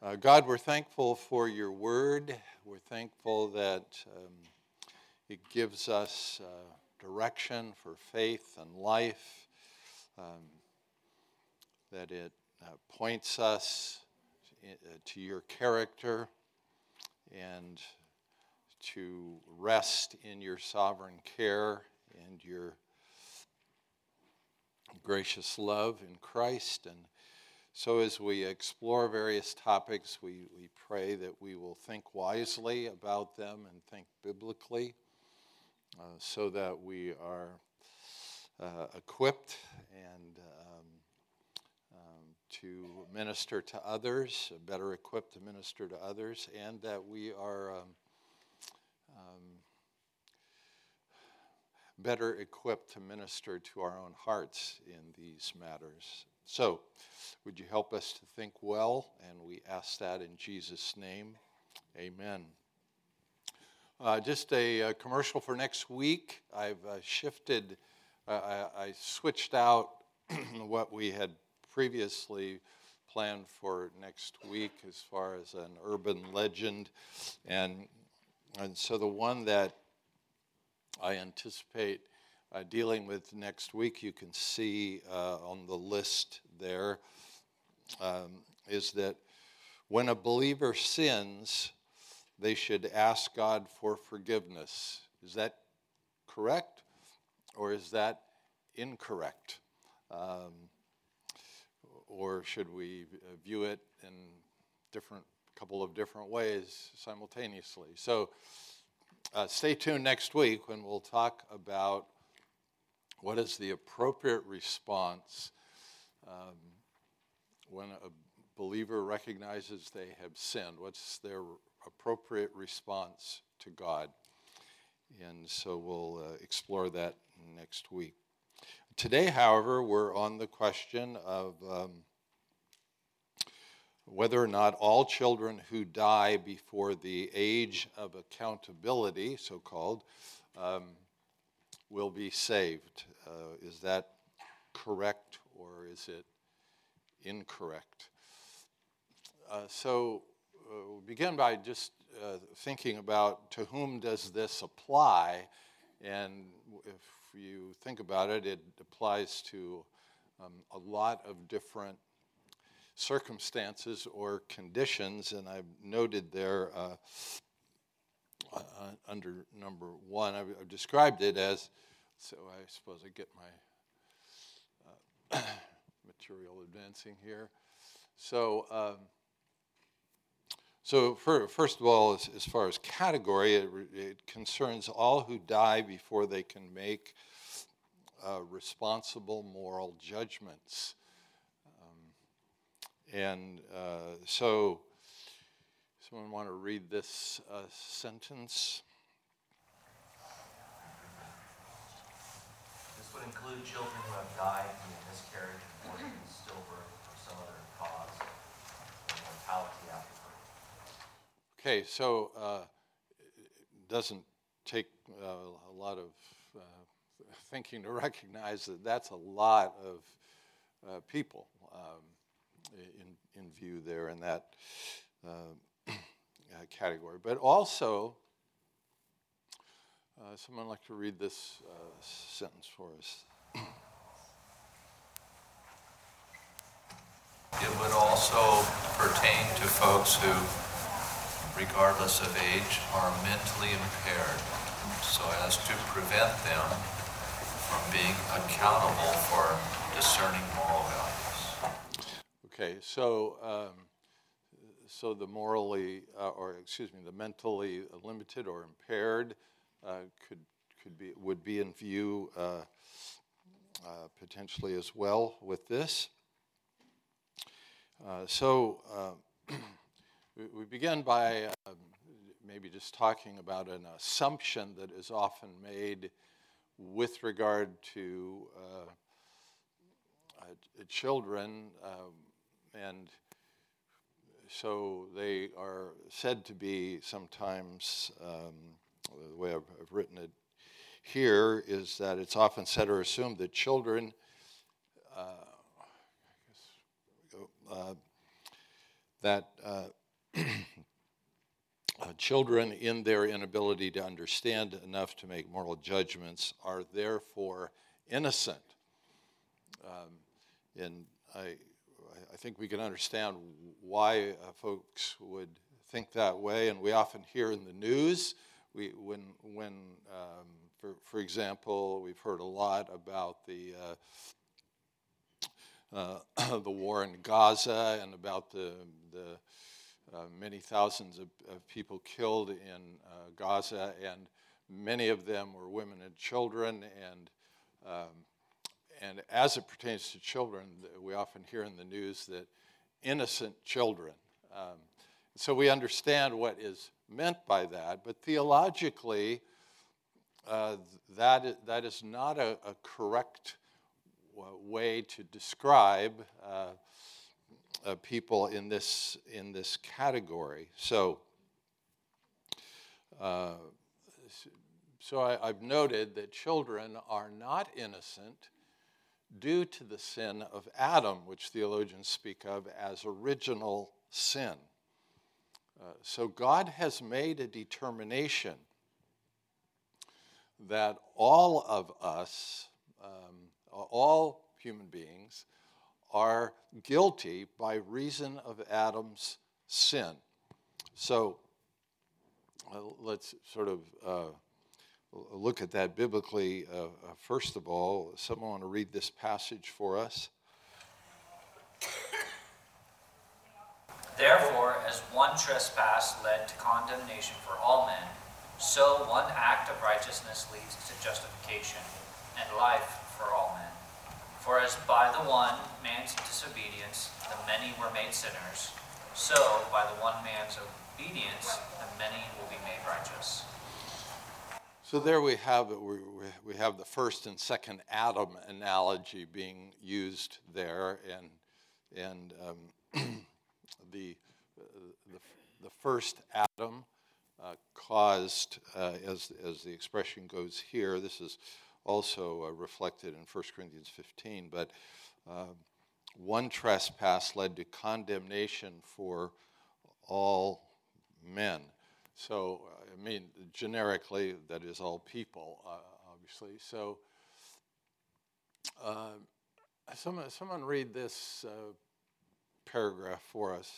God, we're thankful for your word. We're thankful that it gives us direction for faith and life, that it points us to your character and to rest in your sovereign care and your gracious love in Christ. And so as we explore various topics, we pray that we will think wisely about them and think biblically so that we are equipped and to minister to others, better equipped to minister to others, and that we are better equipped to minister to our own hearts in these matters. So, would you help us to think well? And we ask that in Jesus' name. Amen. Just a commercial for next week. I've shifted, I switched out what we had previously planned for next week as far as an urban legend. And so the one that I anticipate dealing with next week, you can see on the list there, is that when a believer sins, they should ask God for forgiveness. Is that correct, or is that incorrect? Or should we view it in couple of different ways simultaneously? So stay tuned next week when we'll talk about what is the appropriate response when a believer recognizes they have sinned. What's their appropriate response to God? And so we'll explore that next week. Today, however, we're on the question of whether or not all children who die before the age of accountability, so-called, will be saved. Is that correct, or is it incorrect? So we'll begin by just thinking about to whom does this apply, and if you think about it, it applies to a lot of different circumstances or conditions, and I've noted there under number one, I've described it as, so I suppose I get my material advancing here. So first of all, as far as category, it concerns all who die before they can make responsible moral judgments. So someone want to read this sentence? This would include children who have died from a miscarriage, abortion, stillbirth, or some other cause of mortality after birth. Okay, so it doesn't take a lot of thinking to recognize that that's a lot of people in view there in that category. But also, someone like to read this sentence for us. It would also pertain to folks who, regardless of age, are mentally impaired, so as to prevent them from being accountable for discerning moral values. Okay, so the the mentally limited or impaired would be in view potentially as well with this. We begin by maybe just talking about an assumption that is often made with regard to children, and so they are said to be sometimes, the way I've written it here is that it's often said or assumed that children that Children, in their inability to understand enough to make moral judgments, are therefore innocent. And I think we can understand why folks would think that way, and we often hear in the news, for example, we've heard a lot about the war in Gaza and about the many thousands of people killed in Gaza, and many of them were women and children, and as it pertains to children, we often hear in the news that innocent children. So we understand what is meant by that, but theologically, that is not a correct way to describe people in this category. So I've noted that children are not innocent due to the sin of Adam, which theologians speak of as original sin. So God has made a determination that all of us, all human beings, are guilty by reason of Adam's sin. So let's sort of look at that biblically. First of all, someone want to read this passage for us? Therefore, as one trespass led to condemnation for all men, so one act of righteousness leads to justification and life for all men. For as by the one man's disobedience the many were made sinners, so by the one man's obedience the many will be made righteous. So there we have the first and second Adam analogy being used there, and the first Adam caused, as the expression goes here, this is also reflected in 1 Corinthians 15, but one trespass led to condemnation for all men. So, I mean, generically, that is all people, obviously. So, someone read this paragraph for us.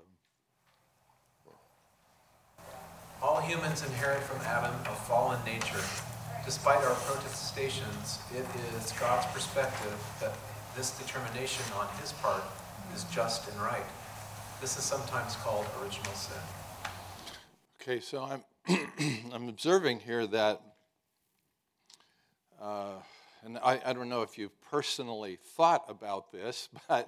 All humans inherit from Adam a fallen nature. Despite our protestations, it is God's perspective that this determination on his part is just and right. This is sometimes called original sin. Okay, so I'm observing here that, and I don't know if you've personally thought about this, but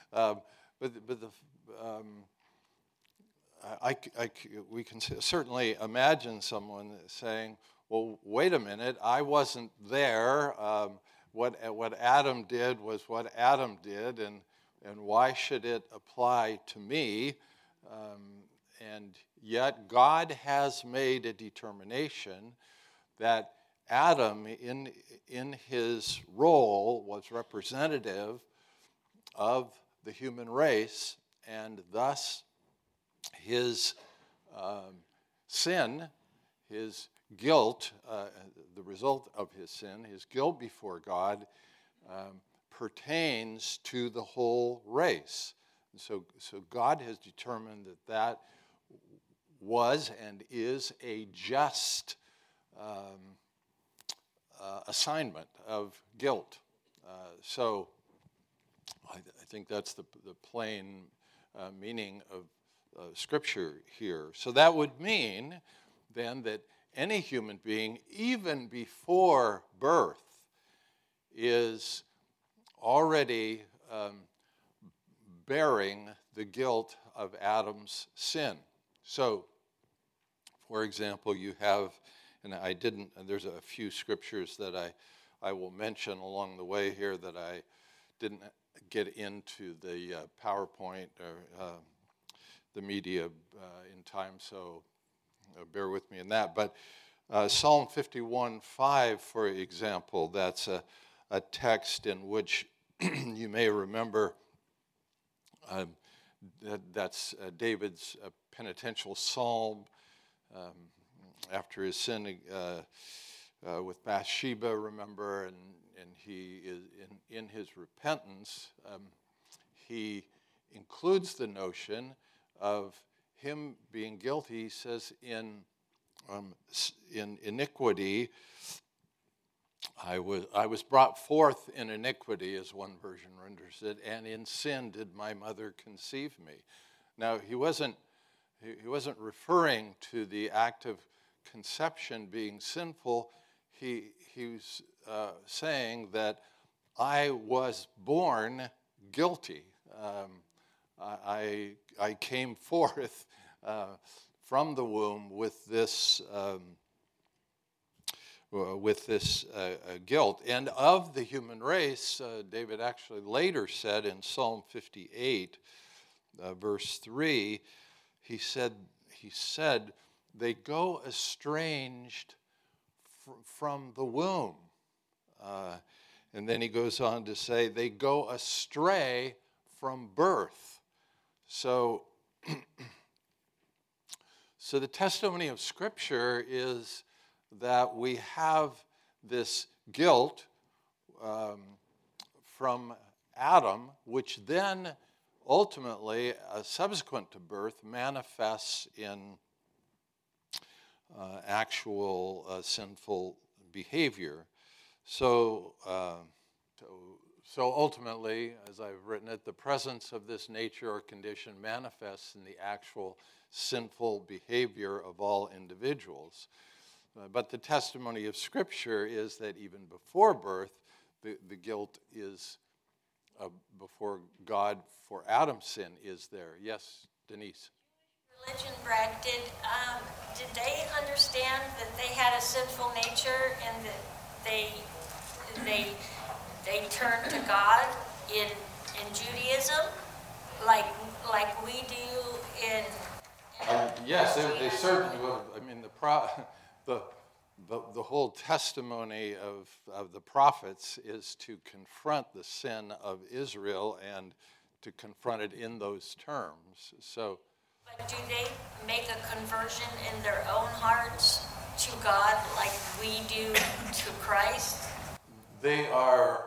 we can certainly imagine someone saying, well, wait a minute, I wasn't there. What Adam did was what Adam did, and why should it apply to me? And yet God has made a determination that Adam, in his role, was representative of the human race, and thus his sin, his guilt, the result of his sin, his guilt before God, pertains to the whole race. And so God has determined that was and is a just assignment of guilt. So I think that's the plain meaning of Scripture here. So that would mean then that any human being, even before birth, is already bearing the guilt of Adam's sin. So, for example, you have, and there's a few scriptures that I will mention along the way here that I didn't get into the PowerPoint or the media in time, so bear with me in that. But Psalm 51:5, for example, that's a text in which you may remember that's David's penitential psalm after his sin with Bathsheba, remember, and he is in his repentance, he includes the notion of him being guilty. He says in iniquity, I was brought forth in iniquity, as one version renders it, and in sin did my mother conceive me. Now, he wasn't referring to the act of conception being sinful. He was saying that I was born guilty. I came forth from the womb with this guilt. And of the human race, David actually later said in Psalm 58, verse 3, he said, they go estranged from the womb. And then he goes on to say, they go astray from birth. So the testimony of Scripture is that we have this guilt from Adam, which then ultimately, subsequent to birth, manifests in actual sinful behavior. So ultimately, as I've written it, the presence of this nature or condition manifests in the actual sinful behavior of all individuals. But the testimony of Scripture is that even before birth, the guilt is before God for Adam's sin is there. Yes, Denise? Religion, Brad, did they understand that they had a sinful nature and that they turned to God in Judaism, like we do in yes, they certainly would. I mean, the whole testimony of the prophets is to confront the sin of Israel and to confront it in those terms. So, but do they make a conversion in their own hearts to God like we do to Christ? They are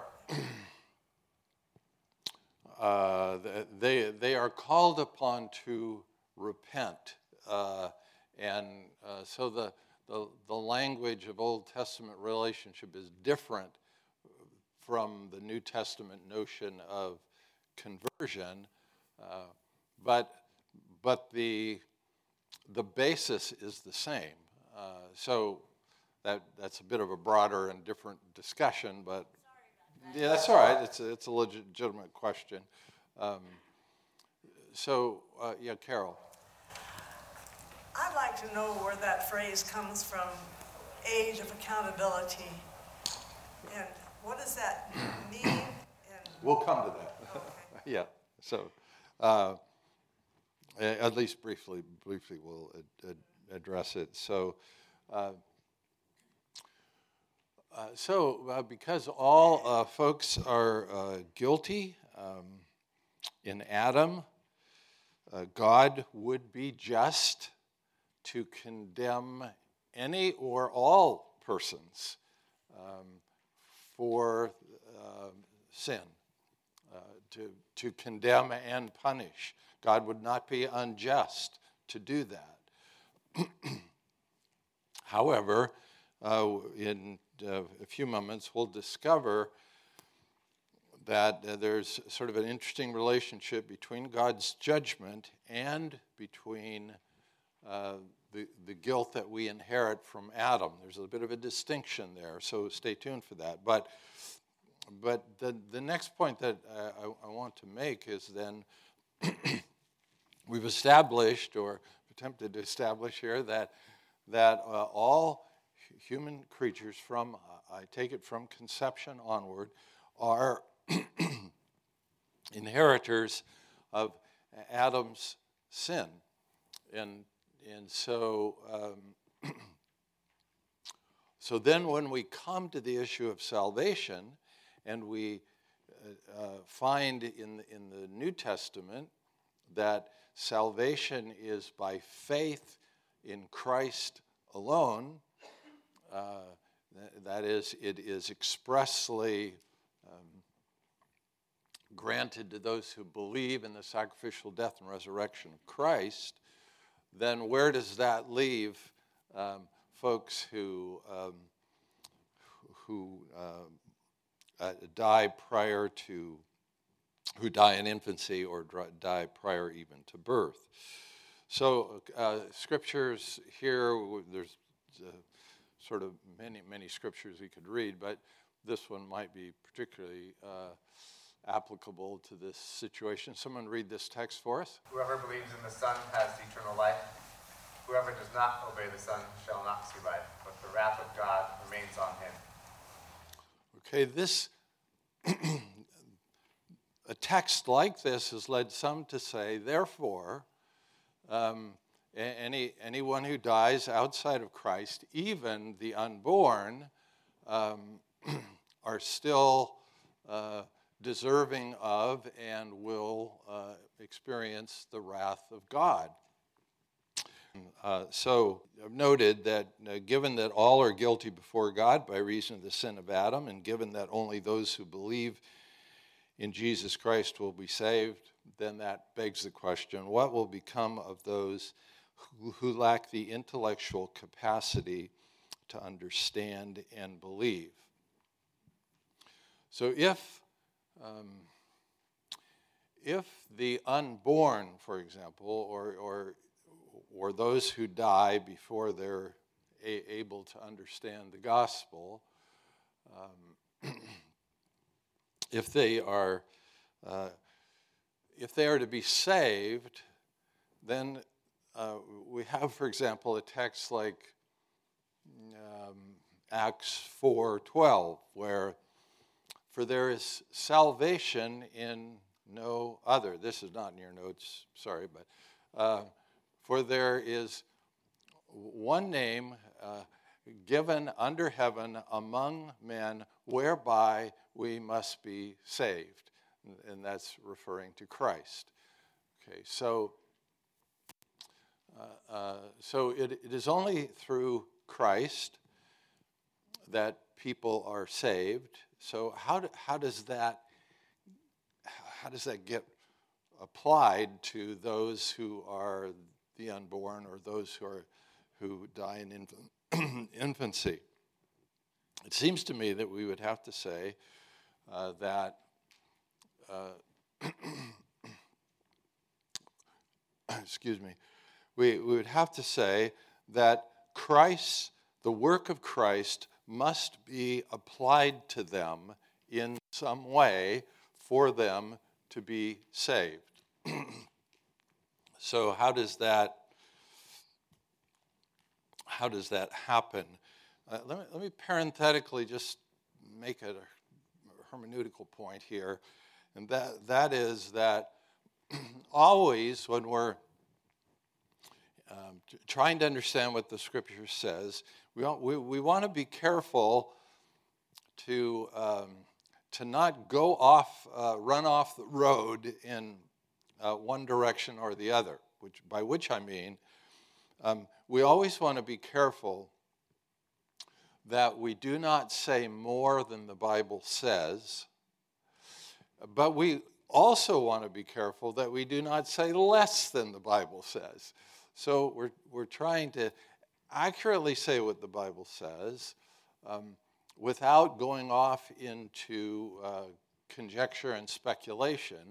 they are called upon to repent, and so the language of Old Testament relationship is different from the New Testament notion of conversion, but the basis is the same. So that's a bit of a broader and different discussion, but yeah, that's all right. It's a legitimate question. Yeah, Carol. I'd like to know where that phrase comes from, age of accountability, and what does that mean? And We'll come to that. okay. Yeah. So, at least briefly, we'll address it. So, because all folks are guilty in Adam, God would be just to condemn any or all persons for sin, to condemn and punish. God would not be unjust to do that. However, in a few moments, we'll discover that there's sort of an interesting relationship between God's judgment and between the guilt that we inherit from Adam. There's a bit of a distinction there, so stay tuned for that. But the next point that I want to make is then we've established or attempted to establish here that all human creatures from, I take it from conception onward, are inheritors of Adam's sin. And so so then when we come to the issue of salvation, and we find in the New Testament that salvation is by faith in Christ alone, that is, it is expressly granted to those who believe in the sacrificial death and resurrection of Christ, then where does that leave folks who die who die in infancy or die prior even to birth? So scriptures here, there's sort of many scriptures we could read, but this one might be particularly applicable to this situation. Someone read this text for us. Whoever believes in the Son has eternal life. Whoever does not obey the Son shall not see life, but the wrath of God remains on him. Okay, this a text like this has led some to say, therefore, anyone who dies outside of Christ, even the unborn, are still deserving of and will experience the wrath of God. So I've noted that given that all are guilty before God by reason of the sin of Adam, and given that only those who believe in Jesus Christ will be saved, then that begs the question, what will become of those who lack the intellectual capacity to understand and believe? So if the unborn, for example, or those who die before they're able to understand the gospel, if they are to be saved, then we have, for example, a text like Acts 4:12, where for there is salvation in no other. This is not in your notes, sorry, but for there is one name given under heaven among men whereby we must be saved. And that's referring to Christ. Okay, so it is only through Christ that people are saved. So how does that get applied to those who are the unborn or those who die in infancy? It seems to me that we would have to say that excuse me, we would have to say that the work of Christ must be applied to them in some way for them to be saved. So how does that happen? Let me parenthetically just make a hermeneutical point here, and that is that always when we're trying to understand what the Scripture says, we want to be careful to not go off, run off the road in one direction or the other. By which I mean, we always want to be careful that we do not say more than the Bible says, but we also want to be careful that we do not say less than the Bible says. So we're trying to accurately say what the Bible says without going off into conjecture and speculation.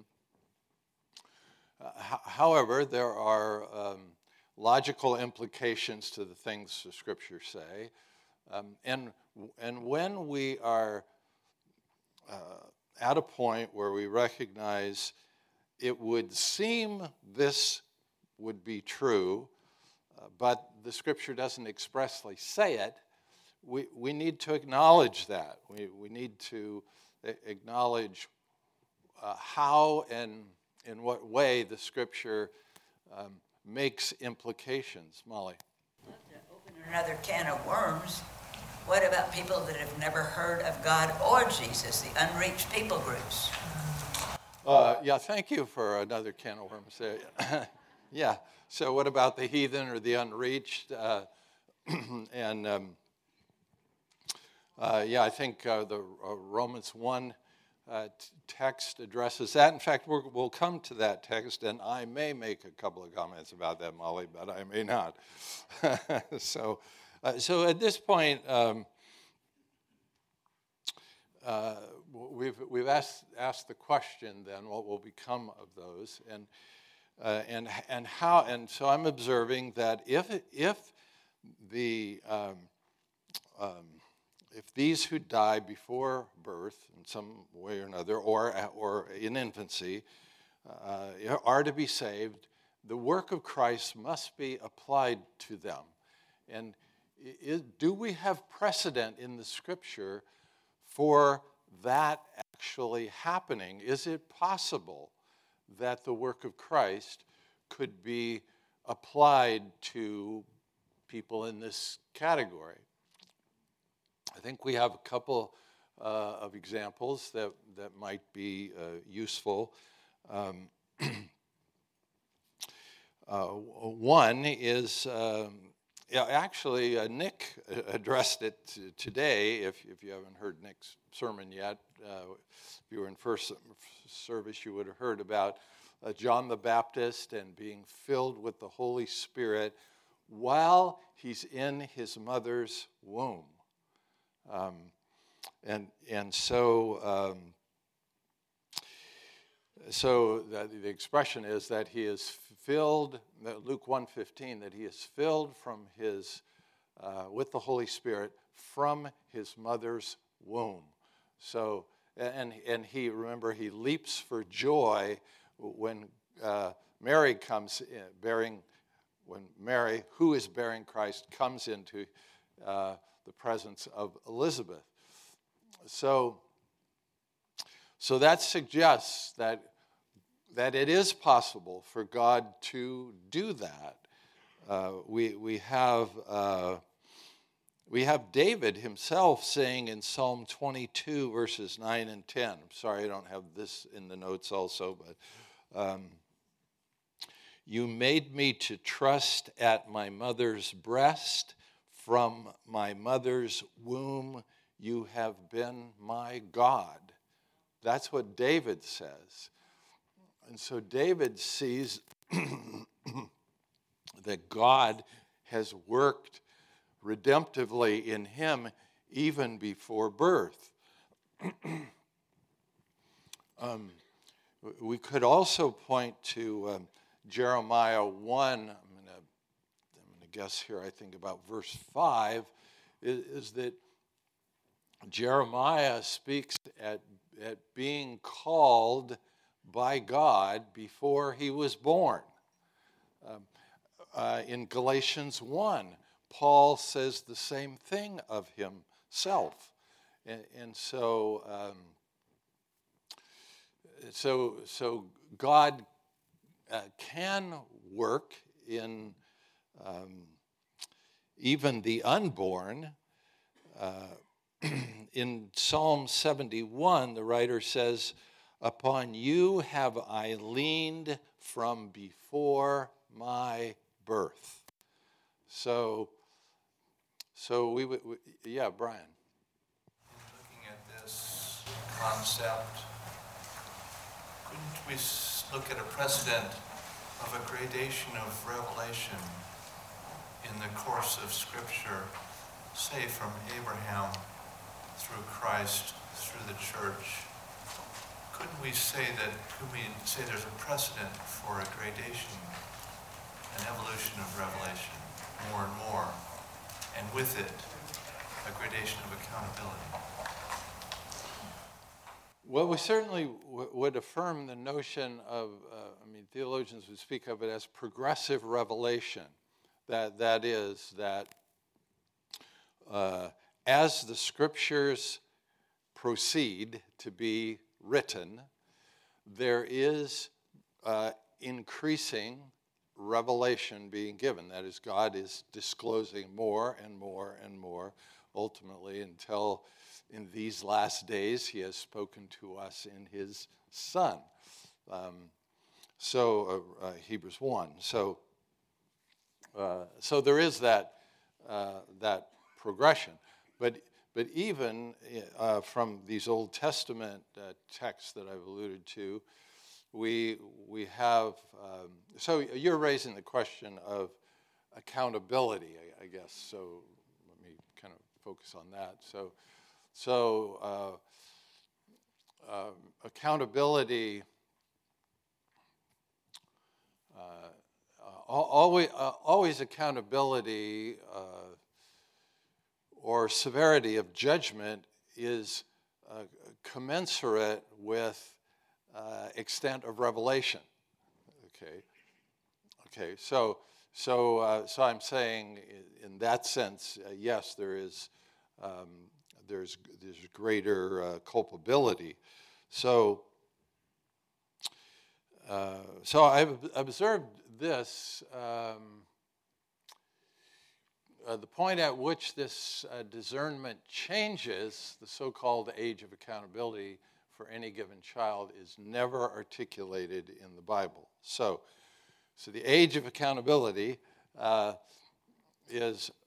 However, there are logical implications to the things the Scriptures say. And when we are at a point where we recognize it would seem this would be true, but the Scripture doesn't expressly say it, we need to acknowledge that. We need to acknowledge how and in what way the Scripture makes implications. Molly? To open another can of worms, what about people that have never heard of God or Jesus, the unreached people groups? Yeah, thank you for another can of worms there. Yeah. So what about the heathen or the unreached? And I think the Romans 1 text addresses that. In fact, we'll come to that text, and I may make a couple of comments about that, Molly, but I may not. So at this point, we've asked the question then, what will become of those, and how? And so I'm observing that if these who die before birth in some way or another, or in infancy, are to be saved, the work of Christ must be applied to them. And do we have precedent in the Scripture for that actually happening? Is it possible that the work of Christ could be applied to people in this category? I think we have a couple of examples that might be useful. One is, actually, Nick addressed it today. If you haven't heard Nick's sermon yet, if you were in first service, you would have heard about John the Baptist and being filled with the Holy Spirit while he's in his mother's womb. So the expression is that he is filled, Luke 1:15, that he is filled from with the Holy Spirit from his mother's womb. So, and he leaps for joy when Mary comes in, when Mary, who is bearing Christ, comes into the presence of Elizabeth. So that suggests that it is possible for God to do that. We have David himself saying in Psalm 22, verses 9 and 10. I'm sorry I don't have this in the notes also, but you made me to trust at my mother's breast. From my mother's womb, you have been my God. That's what David says. And so David sees that God has worked redemptively in him even before birth. We could also point to Jeremiah 1. I'm going to guess here, I think about verse 5, is that Jeremiah speaks at being called by God before he was born. In Galatians 1, Paul says the same thing of himself. So God can work in even the unborn. In Psalm 71, the writer says, "Upon you have I leaned from before my birth." So we Brian. Looking at this concept, couldn't we look at a precedent of a gradation of revelation in the course of Scripture, say from Abraham through Christ, through the church? Could we say there's a precedent for a gradation, an evolution of revelation, more and more, and with it, a gradation of accountability? Well, we certainly would affirm the notion of, theologians would speak of it as progressive revelation. That is, as the Scriptures proceed to be written, there is increasing revelation being given. That is, God is disclosing more and more and more, ultimately, until in these last days he has spoken to us in his Son. Hebrews 1. So there is that progression. But even from these Old Testament texts that I've alluded to, we have, so you're raising the question of accountability, I guess. So let me kind of focus on that. So accountability, always accountability or severity of judgment is commensurate with extent of revelation. Okay. So I'm saying, in that sense, yes, there's greater culpability. So I've observed this. The point at which this discernment changes, the so-called age of accountability for any given child, is never articulated in the Bible. So the age of accountability is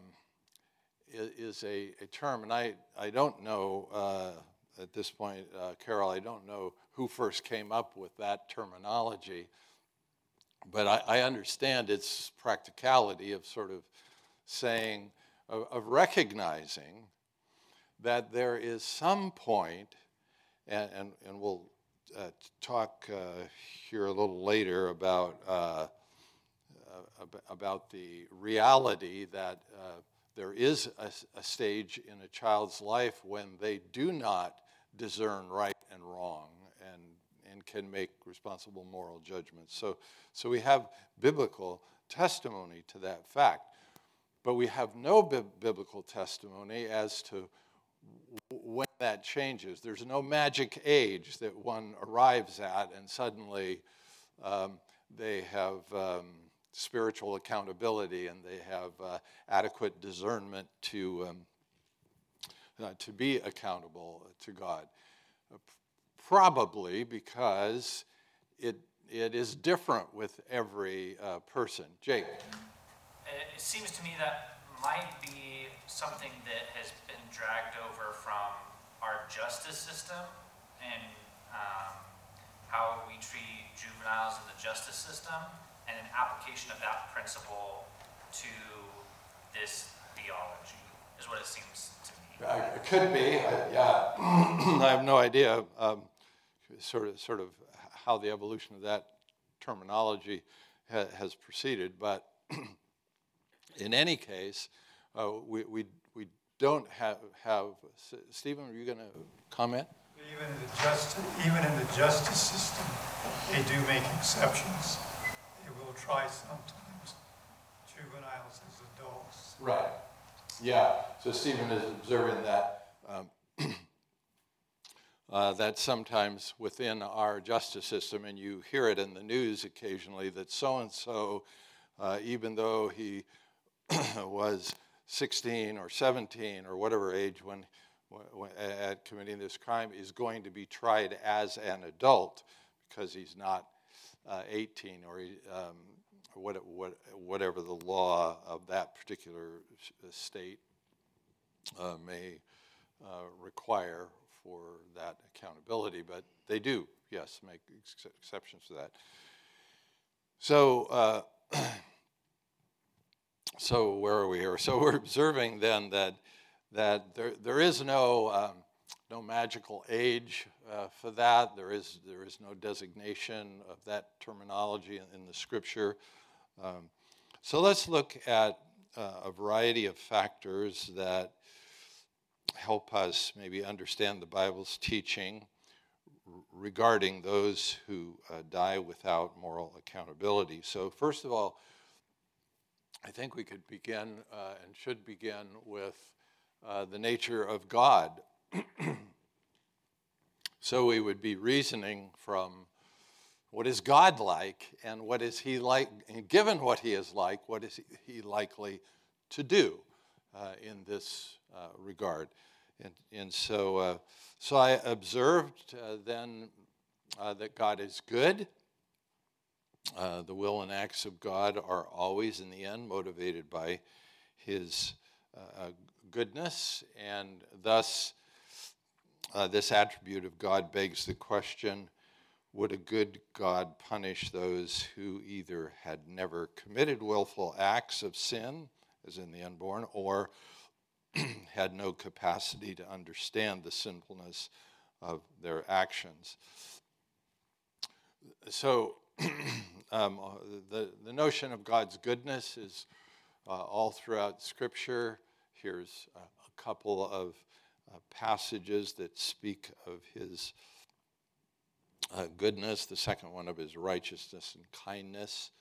a term, and I don't know at this point, Carol, I don't know who first came up with that terminology, but I understand its practicality of sort of saying, of recognizing that there is some point, and we'll talk here a little later about the reality that there is a stage in a child's life when they do not discern right and wrong and can make responsible moral judgments. So we have biblical testimony to that fact. But we have no biblical testimony as to when that changes. There's no magic age that one arrives at and suddenly they have spiritual accountability and they have adequate discernment to be accountable to God. Probably because it is different with every person. Jake. It seems to me that might be something that has been dragged over from our justice system and how we treat juveniles in the justice system, and an application of that principle to this theology is what it seems to me. It could be, yeah. I have no idea sort of how the evolution of that terminology has proceeded, but in any case, we don't have. Stephen, are you going to comment? Even in the justice system, they do make exceptions. They will try sometimes juveniles as adults. Right. Yeah. So Stephen is observing that that sometimes within our justice system, and you hear it in the news occasionally, that so and so, even though he was 16 or 17 or whatever age when at committing this crime, is going to be tried as an adult because he's not 18 or whatever the law of that particular state may require for that accountability. But they do, yes, make exceptions to that. So. So where are we here? So we're observing then that there is no magical age for that. There is no designation of that terminology in the Scripture. So let's look at a variety of factors that help us maybe understand the Bible's teaching regarding those who die without moral accountability. So first of all, I think we could begin and should begin with the nature of God. So we would be reasoning from what is God like, and what is he like, and given what he is like, what is he likely to do in this regard. And so I observed then that God is good, The will and acts of God are always, in the end, motivated by his goodness, and thus this attribute of God begs the question, would a good God punish those who either had never committed willful acts of sin, as in the unborn, or had no capacity to understand the sinfulness of their actions? So the notion of God's goodness is all throughout Scripture. Here's a couple of passages that speak of his goodness. The second one of his righteousness and kindness.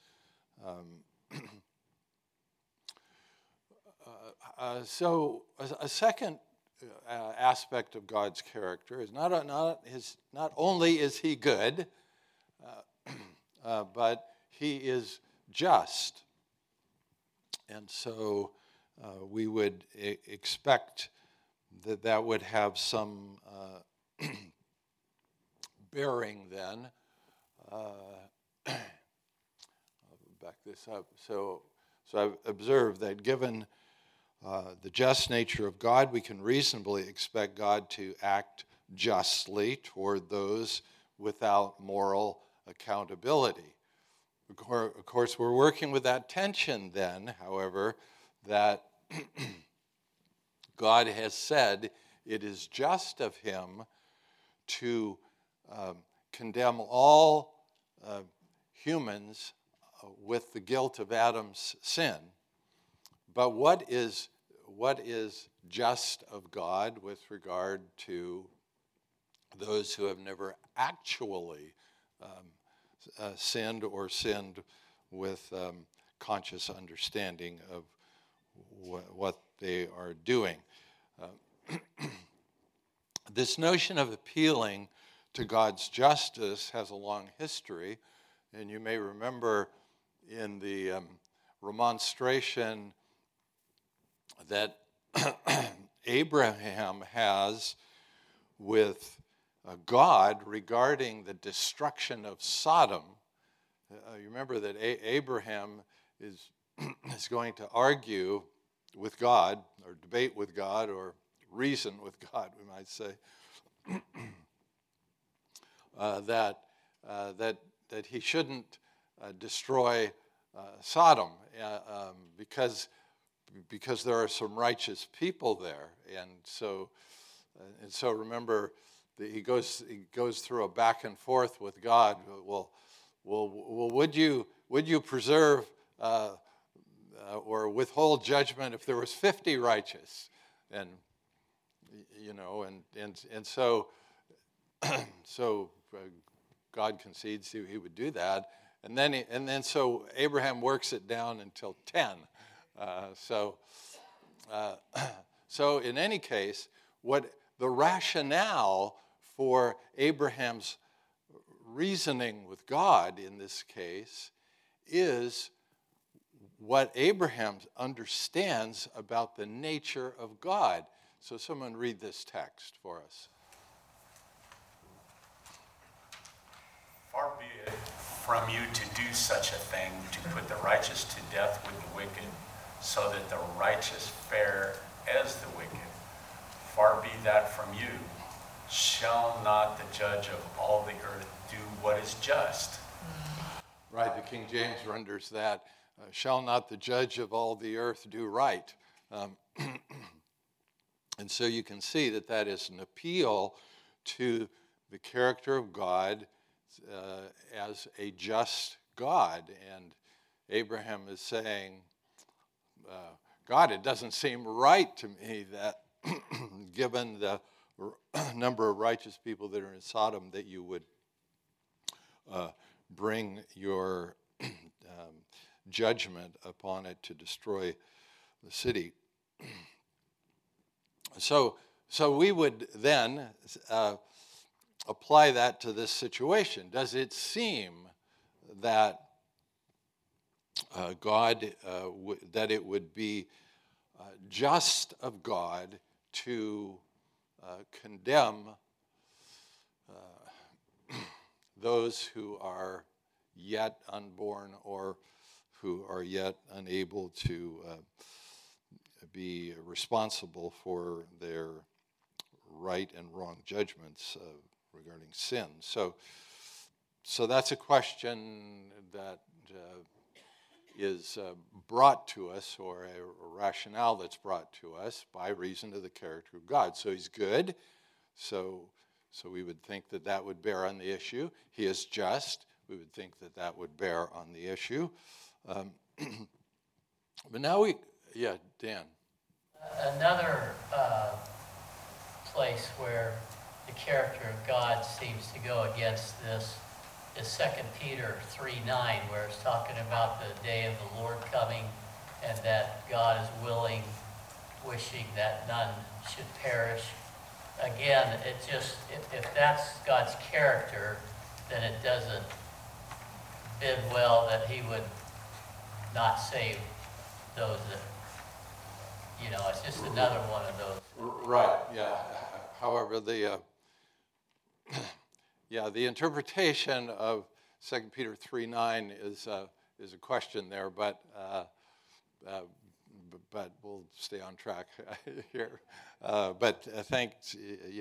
So a second aspect of God's character is not only is he good, but he is just. And so we would expect that would have some bearing then. I'll back this up. So I've observed that given the just nature of God, we can reasonably expect God to act justly toward those without moral accountability. Of course, we're working with that tension then, however, that God has said it is just of him to condemn all humans with the guilt of Adam's sin. But what is just of God with regard to those who have never actually sinned or sinned with conscious understanding of what they are doing? This notion of appealing to God's justice has a long history, and you may remember in the remonstration that Abraham has with God regarding the destruction of Sodom. You remember that Abraham is going to argue with God, or debate with God, or reason with God, we might say, that he shouldn't destroy Sodom because there are some righteous people there, and so remember that he goes through a back and forth with God. Well, would you preserve or withhold judgment if there was 50 righteous? And so God concedes he would do that, and then so Abraham works it down until 10. So in any case, what the rationale for Abraham's reasoning with God in this case is what Abraham understands about the nature of God. So someone read this text for us. Far be it from you to do such a thing, to put the righteous to death with the wicked, so that the righteous fare as the wicked. Far be that from you. Shall not the judge of all the earth do what is just? Right, the King James renders that, shall not the judge of all the earth do right? And so you can see that is an appeal to the character of God as a just God. And Abraham is saying, God, it doesn't seem right to me that given the number of righteous people that are in Sodom, that you would bring your judgment upon it to destroy the city. So we would then apply that to this situation. Does it seem that that it would be just of God to condemn those who are yet unborn or who are yet unable to be responsible for their right and wrong judgments regarding sin. So that's a question that is brought to us, or a rationale that's brought to us by reason of the character of God. So he's good, so we would think that that would bear on the issue. He is just, we would think that that would bear on the issue. But now Dan. Another place where the character of God seems to go against this is 2 Peter 3:9, where it's talking about the day of the Lord coming and that God is willing, wishing that none should perish. Again, it just, if that's God's character, then it doesn't bid well that he would not save those that, it's just another one of those. Right, yeah. However, the interpretation of 2 Peter 3:9 is a question there, but we'll stay on track here. But thanks,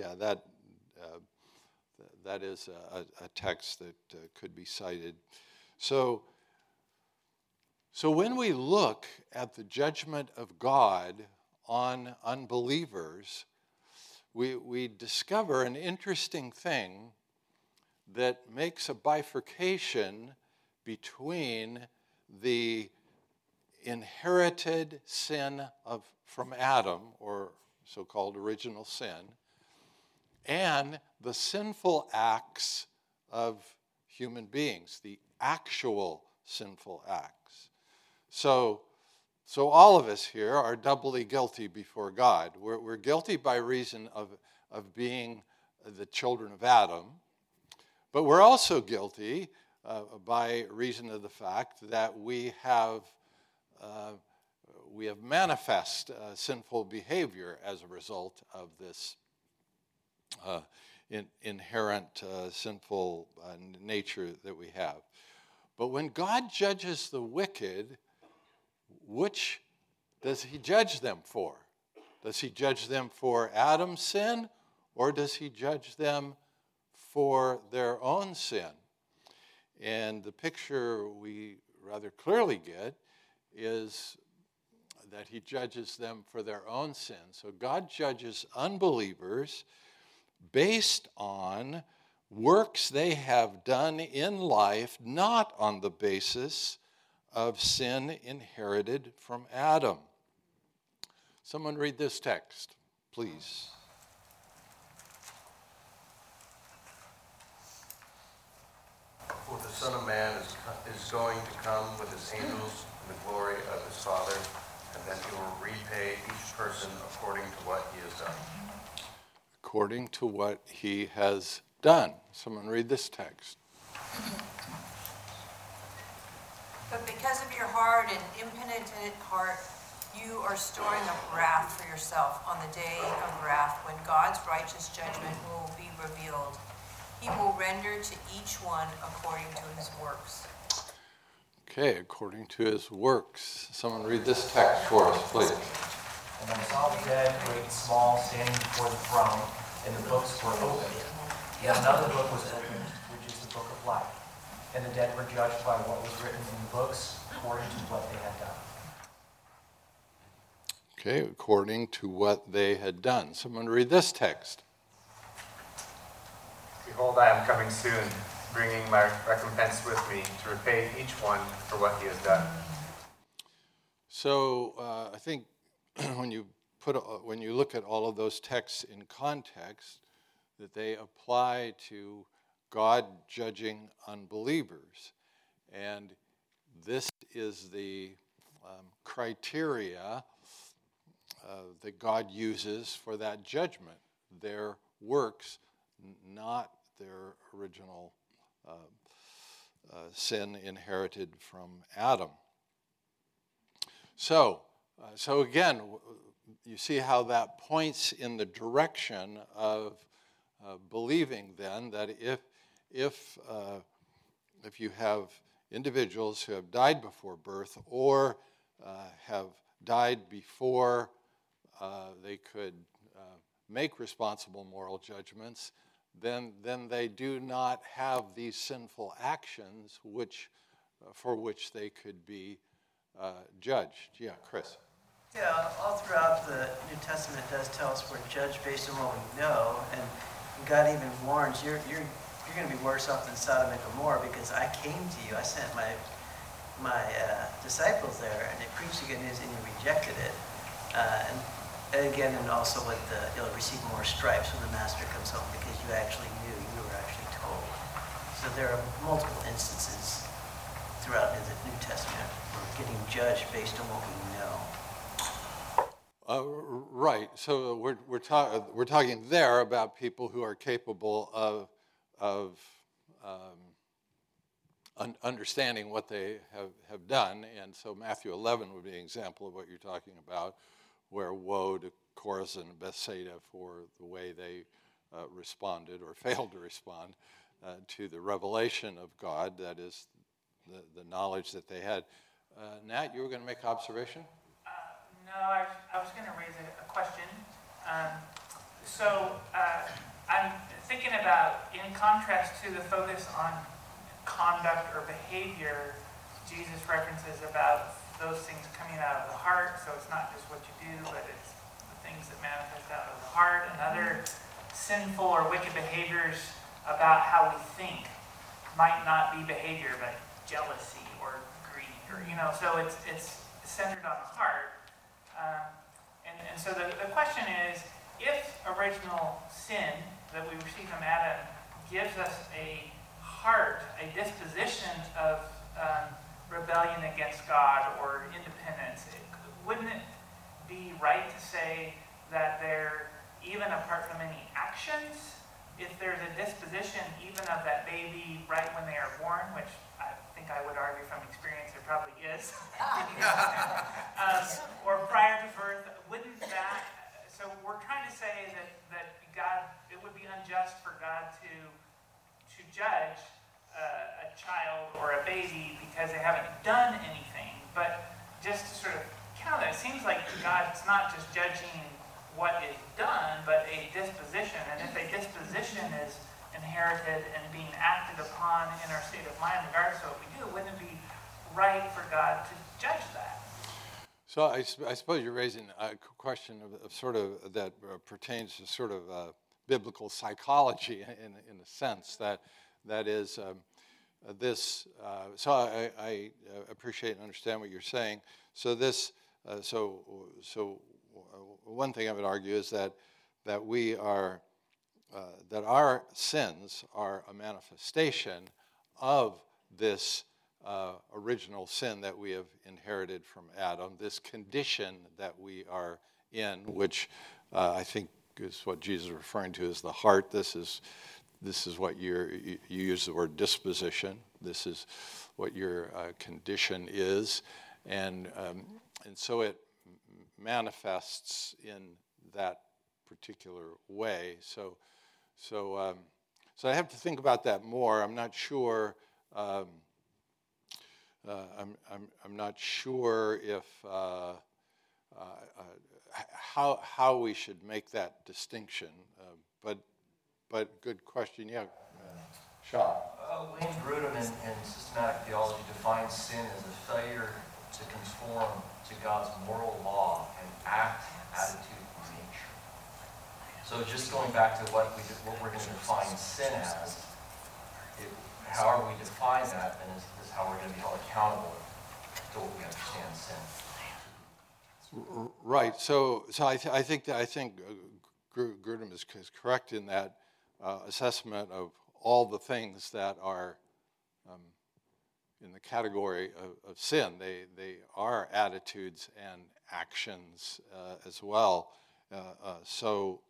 that is a text that could be cited. So when we look at the judgment of God on unbelievers, we discover an interesting thing that makes a bifurcation between the inherited sin from Adam, or so-called original sin, and the sinful acts of human beings, the actual sinful acts. So all of us here are doubly guilty before God. We're guilty by reason of being the children of Adam, but we're also guilty by reason of the fact that we have manifest sinful behavior as a result of this inherent sinful nature that we have. But when God judges the wicked, which does he judge them for? Does he judge them for Adam's sin, or does he judge them for their own sin? And the picture we rather clearly get is that he judges them for their own sin. So God judges unbelievers based on works they have done in life, not on the basis of sin inherited from Adam. Someone read this text, please. For the Son of Man is going to come with his angels in the glory of his Father, and then he will repay each person according to what he has done. According to what he has done. Someone read this text. But because of your hard and impenitent heart, you are storing up wrath for yourself on the day of wrath when God's righteous judgment will be revealed. He will render to each one according to his works. Okay, according to his works. Someone read this text for us, please. And I saw the dead, great and small, standing before the throne, and the books were opened. Yet another book was opened, which is the book of life. And the dead were judged by what was written in the books, according to what they had done. Okay, according to what they had done. Someone read this text. Behold, I am coming soon, bringing my recompense with me to repay each one for what he has done. So I think when you look at all of those texts in context, that they apply to God judging unbelievers. And this is the criteria that God uses for that judgment. Their works, not their original sin inherited from Adam. So again, you see how that points in the direction of believing then that if you have individuals who have died before birth or have died before they could make responsible moral judgments, then they do not have these sinful actions for which they could be judged. Yeah, Chris. Yeah, all throughout the New Testament it does tell us we're judged based on what we know, and God even warns you're going to be worse off than Sodom and Gomorrah because I came to you, I sent my disciples there, and they preached the good news, and you rejected it. And again, and also with you'll receive more stripes when the master comes home because you actually knew, you were actually told. So there are multiple instances throughout the New Testament of getting judged based on what we know. Right. So we're talking there about people who are capable of understanding what they have done, and so Matthew 11 would be an example of what you're talking about, where woe to Chorazin and Bethsaida for the way they responded or failed to respond to the revelation of God, that is the knowledge that they had. Nat, you were going to make an observation? No, I was going to raise a question. I'm thinking about, in contrast to the focus on conduct or behavior, Jesus references about those things coming out of the heart, so it's not just what you do, but it's the things that manifest out of the heart, and other sinful or wicked behaviors about how we think might not be behavior, but jealousy or greed, or, so it's centered on the heart. And so the question is, if original sin that we receive from Adam gives us a heart, a disposition of rebellion against God or independence, wouldn't it be right to say that there, even apart from any actions, if there's a disposition even of that baby right when they are born, which I think I would argue from experience there probably is, or prior to birth, wouldn't that, so we're trying to say that God, it would be unjust for God to judge a child or a baby because they haven't done anything, but just to sort of count it seems like God's not just judging what is done, but a disposition. And if a disposition is inherited and being acted upon in our state of mind, regardless of what we do, wouldn't it be right for God to judge that? So I suppose you're raising a question of sort of that pertains to sort of biblical psychology in a sense that is this. So I appreciate and understand what you're saying. So this. So one thing I would argue is that we are that our sins are a manifestation of this original sin that we have inherited from Adam, this condition that we are in, which I think is what Jesus is referring to as the heart. This is what you use the word disposition. This is what your condition is, and so it manifests in that particular way. So I have to think about that more. I'm not sure. I'm not sure if how we should make that distinction. But good question. Yeah, Sean. Wayne Grudem in Systematic Theology defines sin as a failure to conform to God's moral law and act, attitude, and nature. So just going back to what we're going to define sin as, however we define that, then is how we're going to be held accountable to what we understand sin. Right. So I think Grudem is correct in that assessment of all the things that are in the category of sin. They are attitudes and actions as well. So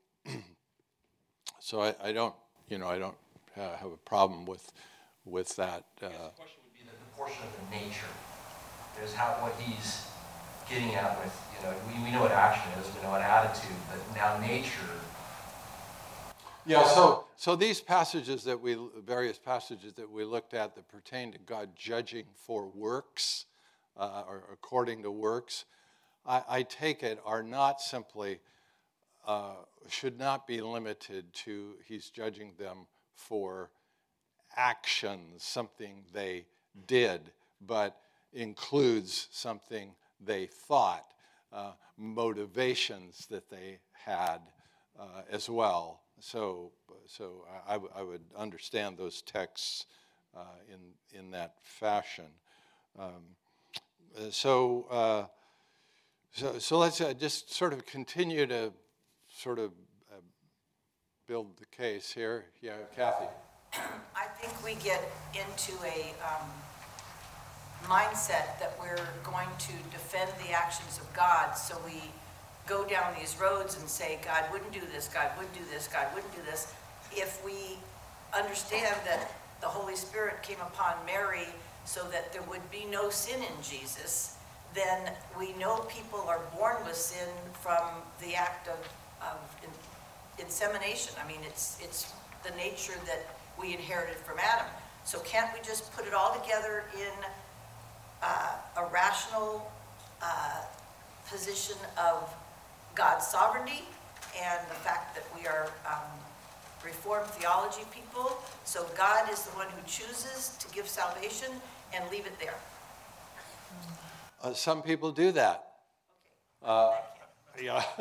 I don't have a problem with that. I guess the question would be the portion of the nature. There's what he's getting at with, we know what action is, we know what attitude, but now nature. Yeah, so these passages various passages that we looked at that pertain to God judging for works, or according to works, I take it are not simply, should not be limited to he's judging them for actions, something they did, but includes something they thought, motivations that they had as well. So I would understand those texts in that fashion. So let's just sort of continue to sort of build the case here. Yeah, Kathy. I think we get into a mindset that we're going to defend the actions of God, so we go down these roads and say, God wouldn't do this, God wouldn't do this, God wouldn't do this. If we understand that the Holy Spirit came upon Mary so that there would be no sin in Jesus, then we know people are born with sin from the act of insemination. I mean, it's the nature that we inherited from Adam. So can't we just put it all together in a rational position of God's sovereignty and the fact that we are Reformed theology people? So God is the one who chooses to give salvation, and leave it there. Some people do that. Yeah.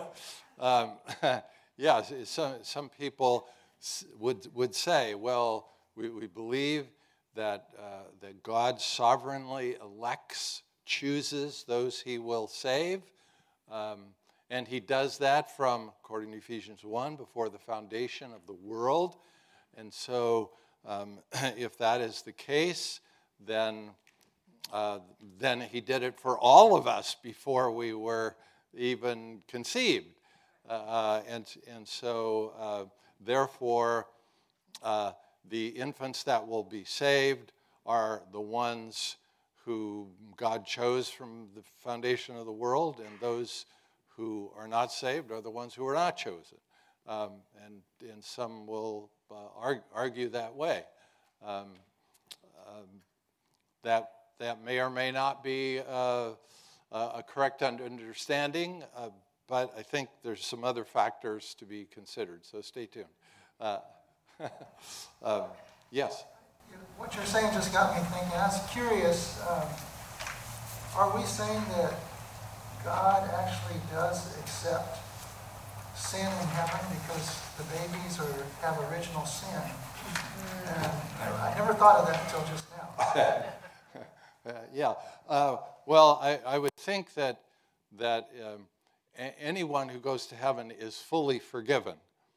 Yeah, some people would say, well, we believe that God sovereignly elects, chooses those he will save, and he does that from, according to Ephesians 1, before the foundation of the world. And so if that is the case, then he did it for all of us before we were even conceived. And so therefore, the infants that will be saved are the ones who God chose from the foundation of the world, and those who are not saved are the ones who are not chosen. And some will argue that way. That may or may not be a correct understanding, but I think there's some other factors to be considered, so stay tuned. Yes? What you're saying just got me thinking. I was curious, are we saying that God actually does accept sin in heaven because the babies have original sin? And I never thought of that until just now. Yeah. Well, I would think that anyone who goes to heaven is fully forgiven,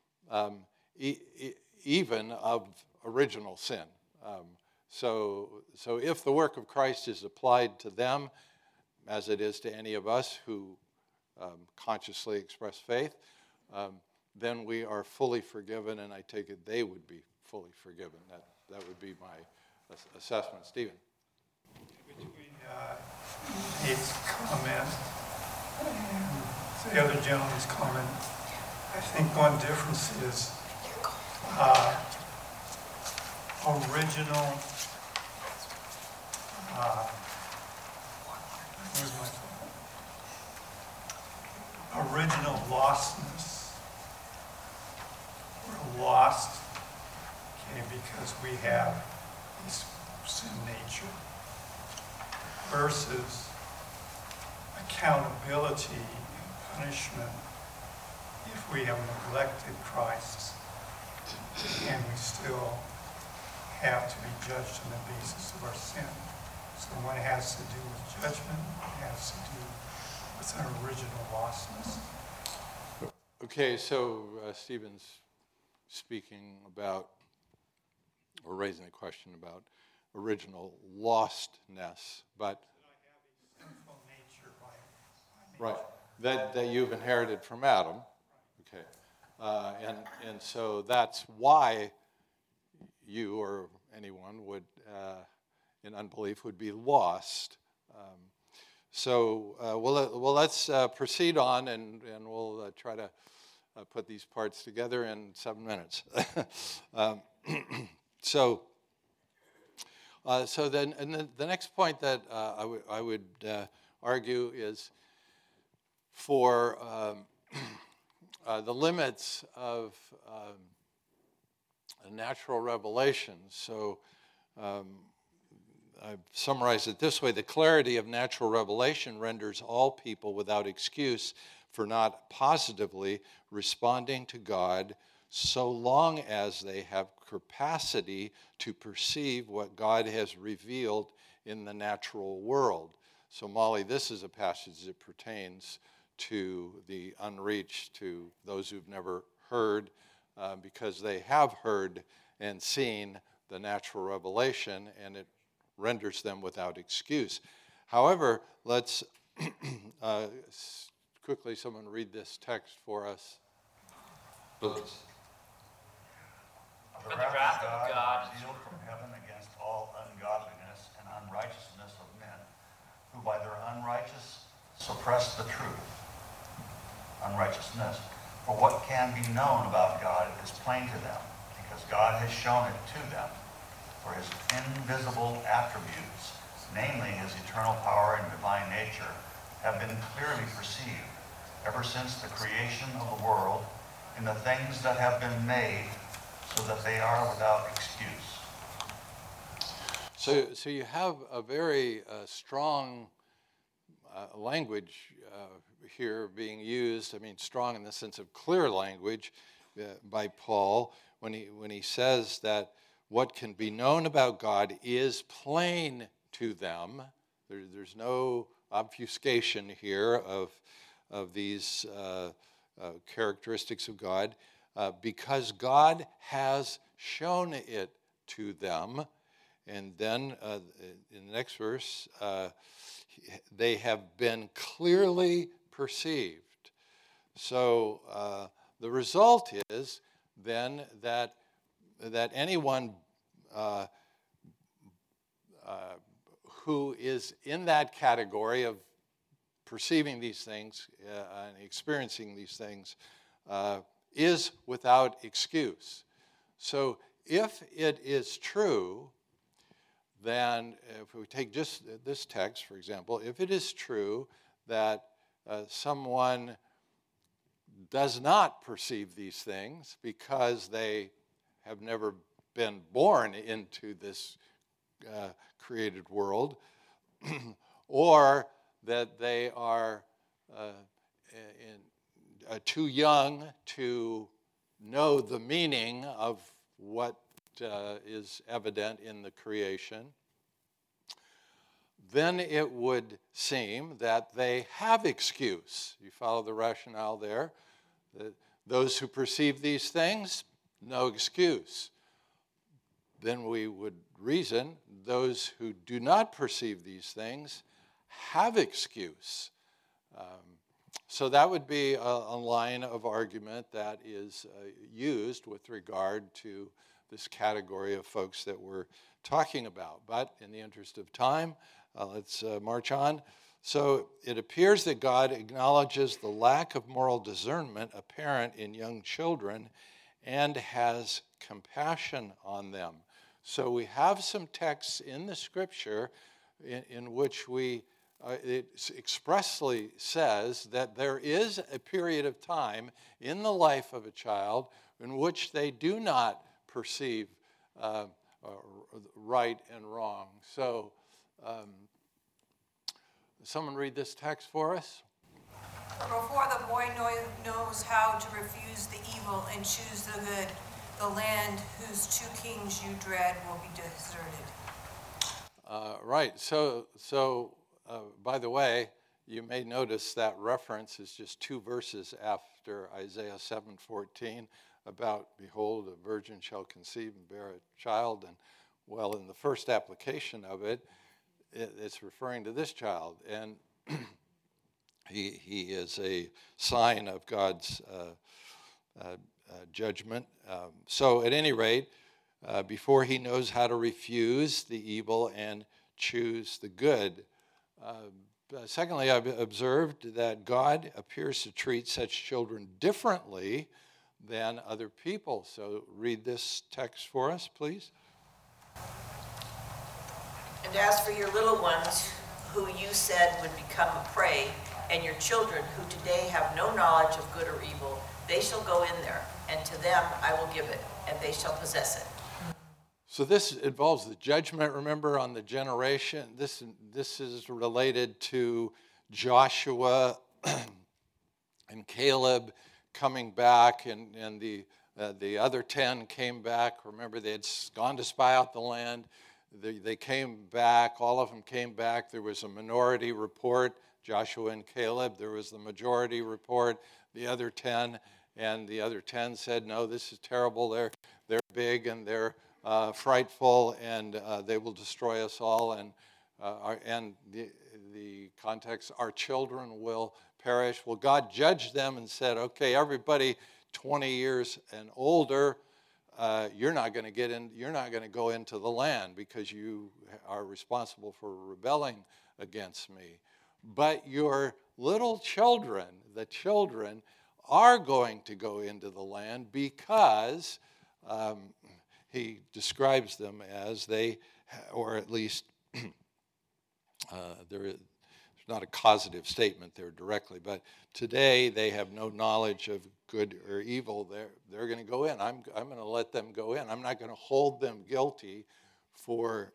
even of original sin. So if the work of Christ is applied to them, as it is to any of us who consciously express faith, then we are fully forgiven, and I take it they would be fully forgiven. That would be my assessment. Stephen? Between Nate's comment and the other gentleman's comment, I think one difference is original, original lostness. We're lost, okay, because we have this sin nature, versus accountability and punishment if we have neglected Christ, and we still have to be judged on the basis of our sin. So one has to do with judgment, it has to do with an original lostness. Okay, so Stephen's speaking about, or raising a question about original lostness, but Sinful nature by nature. right, that you've inherited from Adam. Okay, and so that's why you or anyone would, in unbelief, would be lost. So let's proceed on, and we'll try to put these parts together in 7 minutes. So then, and the next point that I would argue is for the limits of natural revelation. So I've summarized it this way: the clarity of natural revelation renders all people without excuse for not positively responding to God, so long as they have capacity to perceive what God has revealed in the natural world. So Molly, this is a passage that pertains to the unreached, to those who've never heard, because they have heard and seen the natural revelation, and it renders them without excuse. However, let's quickly someone read this text for us. Please. The wrath of God revealed from heaven against all ungodliness and unrighteousness of men, who by their unrighteous suppress the truth. Unrighteousness. For what can be known about God is plain to them, because God has shown it to them. For his invisible attributes, namely his eternal power and divine nature, have been clearly perceived ever since the creation of the world in the things that have been made, so that they are without excuse. So you have a very strong language here being used. I mean, strong in the sense of clear language by Paul when he says that what can be known about God is plain to them. There's no obfuscation here of these characteristics of God, because God has shown it to them. And then in the next verse, they have been clearly perceived. So the result is then that anyone who is in that category of perceiving these things and experiencing these things is without excuse. So if it is true, then if we take just this text, for example, if it is true that someone does not perceive these things because they have never been born into this created world, or that they are too young to know the meaning of what is evident in the creation, then it would seem that they have excuse. You follow the rationale there? Those who perceive these things, no excuse. Then we would reason those who do not perceive these things have excuse. So that would be a line of argument that is used with regard to this category of folks that we're talking about. But in the interest of time, let's march on. So it appears that God acknowledges the lack of moral discernment apparent in young children and has compassion on them. So we have some texts in the Scripture in which it expressly says that there is a period of time in the life of a child in which they do not perceive right and wrong. So someone read this text for us. Before the boy knows how to refuse the evil and choose the good, the land whose two kings you dread will be deserted. Right. So by the way, you may notice that reference is just 2 verses after Isaiah 7:14 about, behold, a virgin shall conceive and bear a child. And well, in the first application of it, it's referring to this child. And he is a sign of God's judgment. So at any rate, before he knows how to refuse the evil and choose the good, secondly, I've observed that God appears to treat such children differently than other people. So read this text for us, please. And as for your little ones, who you said would become a prey, and your children, who today have no knowledge of good or evil, they shall go in there, and to them I will give it, and they shall possess it. So this involves the judgment, remember, on the generation. This is related to Joshua and Caleb coming back, and the other 10 came back. Remember, they had gone to spy out the land. They came back. All of them came back. There was a minority report, Joshua and Caleb. There was the majority report, the other 10. And the other 10 said, no, this is terrible. They're big and they're frightful, and they will destroy us all. And the context, our children will perish. Well, God judged them and said, okay, everybody 20 years and older, you're not going to go into the land because you are responsible for rebelling against me. But your little children, the children, are going to go into the land because he describes them as they, or at least there's not a causative statement there directly, but today they have no knowledge of good or evil. They're going to go in. I'm going to let them go in. I'm not going to hold them guilty for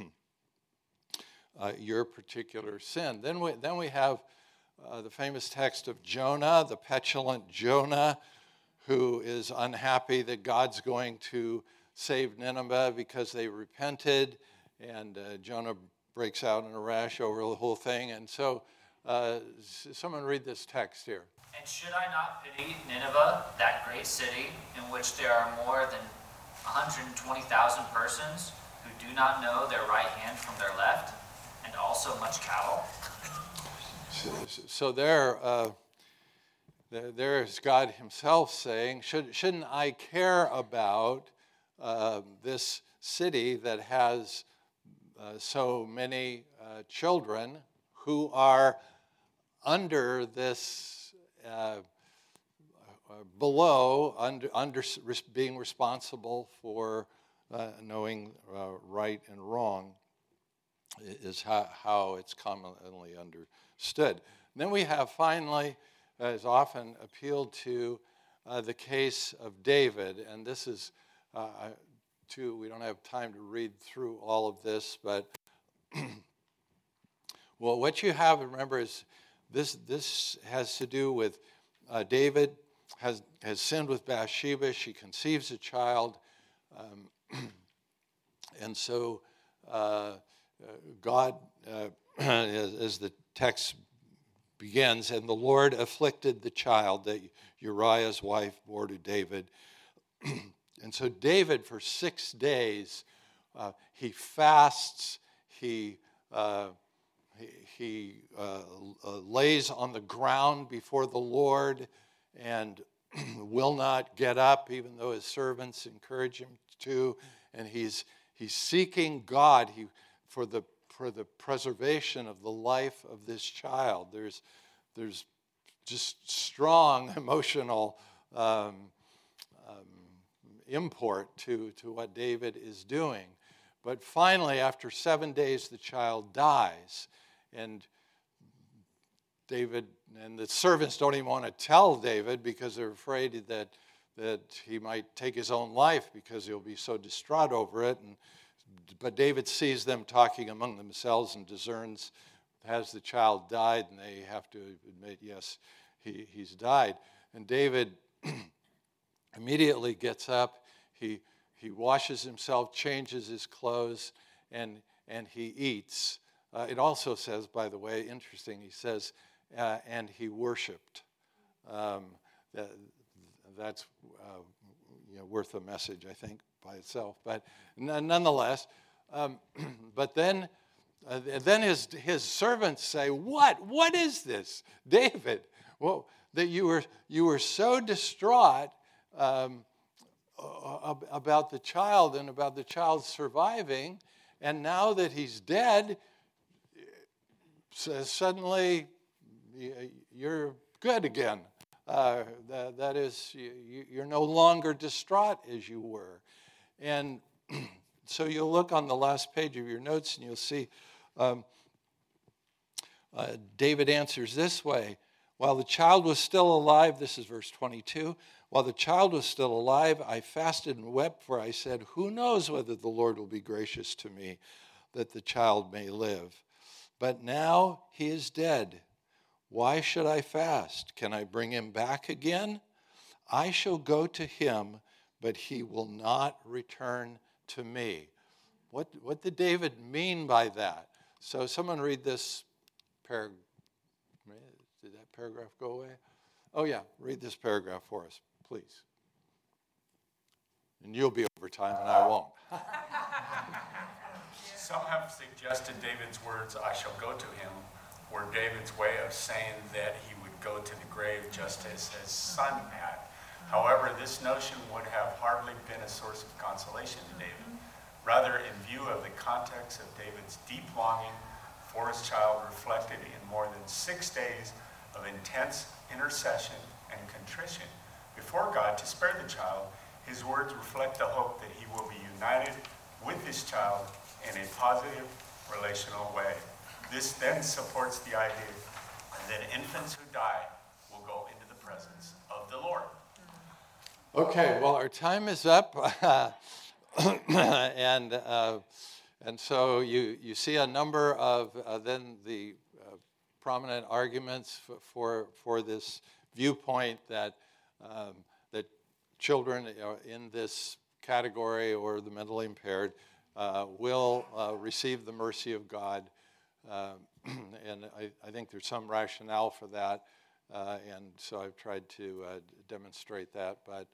your particular sin. Then we have the famous text of Jonah, the petulant Jonah, who is unhappy that God's going to save Nineveh because they repented, and Jonah breaks out in a rash over the whole thing. And so someone read this text here. And should I not pity Nineveh, that great city, in which there are more than 120,000 persons who do not know their right hand from their left, and also much cattle? So there's God himself saying, shouldn't I care about this city that has so many children who are under this, being responsible for knowing right and wrong, is how it's commonly understood. And then we have finally, as often appealed to, the case of David. And this is, we don't have time to read through all of this, but well, what you have, remember, is this has to do with David has sinned with Bathsheba. She conceives a child. And so God, as the text begins, and the Lord afflicted the child that Uriah's wife bore to David. And so David, for 6 days, he fasts, he lays on the ground before the Lord and will not get up, even though his servants encourage him to. And he's seeking God for the preservation of the life of this child. There's just strong emotional import to what David is doing. But finally, after 7 days, the child dies. And David and the servants don't even want to tell David because they're afraid that he might take his own life because he'll be so distraught over it. But David sees them talking among themselves and discerns, has the child died? And they have to admit, yes, he's died. And David immediately gets up. He washes himself, changes his clothes, and he eats. It also says, by the way, interesting, he says, and he worshiped. That's worth a message, I think, by itself. But nonetheless, but then his servants say, "What is this, David? Well, that you were so distraught about the child and about the child surviving, and now that he's dead, suddenly you're good again. That is, you're no longer distraught as you were. And so you'll look on the last page of your notes and you'll see David answers this way. While the child was still alive, this is verse 22, while the child was still alive, I fasted and wept, for I said, who knows whether the Lord will be gracious to me, that the child may live. But now he is dead. Why should I fast? Can I bring him back again? I shall go to him, but he will not return to me. What did David mean by that? So someone read this paragraph. Did that paragraph go away? Oh yeah, read this paragraph for us, please. And you'll be over time and I won't. Some have suggested David's words, I shall go to him, were David's way of saying that he would go to the grave just as his son had. However, this notion would have hardly been a source of consolation to David. Rather, in view of the context of David's deep longing for his child reflected in more than 6 days of intense intercession and contrition before God to spare the child, his words reflect the hope that he will be united with his child in a positive relational way. This then supports the idea that infants who die will go into the presence of the Lord. Okay, well, our time is up. And so you see a number of then the prominent arguments for this viewpoint that that children in this category or the mentally impaired will receive the mercy of God. And I think there's some rationale for that. And so I've tried to demonstrate that. But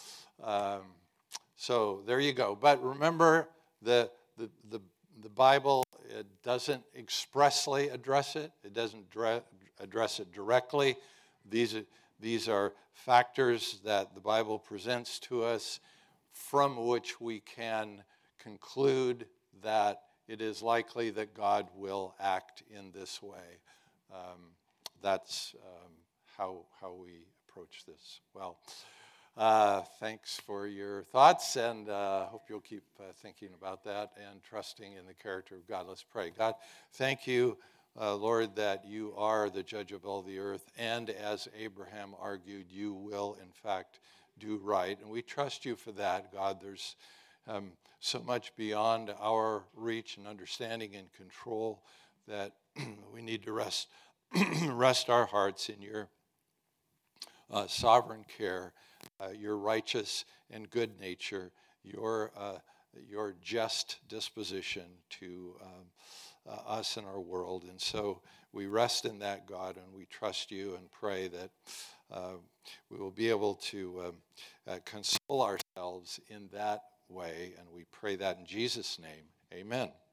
so there you go. But remember, the Bible, it doesn't expressly address it. It doesn't address it directly. These are factors that the Bible presents to us from which we can conclude that it is likely that God will act in this way. That's how we approach this. Well, thanks for your thoughts, and hope you'll keep thinking about that and trusting in the character of God. Let's pray. God, thank you, Lord, that you are the judge of all the earth, and as Abraham argued, you will, in fact, do right. And we trust you for that, God. There's so much beyond our reach and understanding and control that we need to rest our hearts in your sovereign care, your righteous and good nature, your just disposition to us and our world. And so we rest in that, God, and we trust you and pray that we will be able to console ourselves in that way. And we pray that in Jesus' name. Amen.